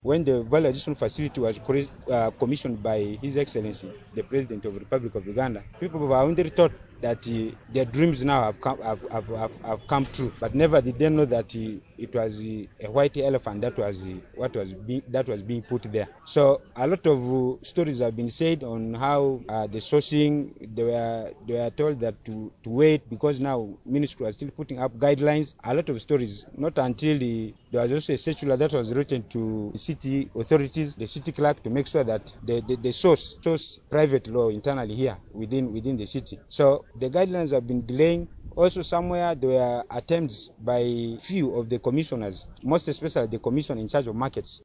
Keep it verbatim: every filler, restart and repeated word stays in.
when the value addition facility was uh, commissioned by His Excellency, the President of the Republic of Uganda, people were only thought that uh, their dreams now have come, have, have, have, have come true, but never did they know that uh, it was uh, a white elephant that was uh, what was being that was being put there. So a lot of uh, stories have been said on how uh, the sourcing they were they were told that to, to wait because now ministry was still putting up guidelines. A lot of stories, not until the, there was also a circular that was written to the city authorities, the city clerk, to make sure that the, the, the source source private law internally here within within the city. So the guidelines have been delaying. Also, somewhere there were attempts by few of the commissioners, most especially the commission in charge of markets,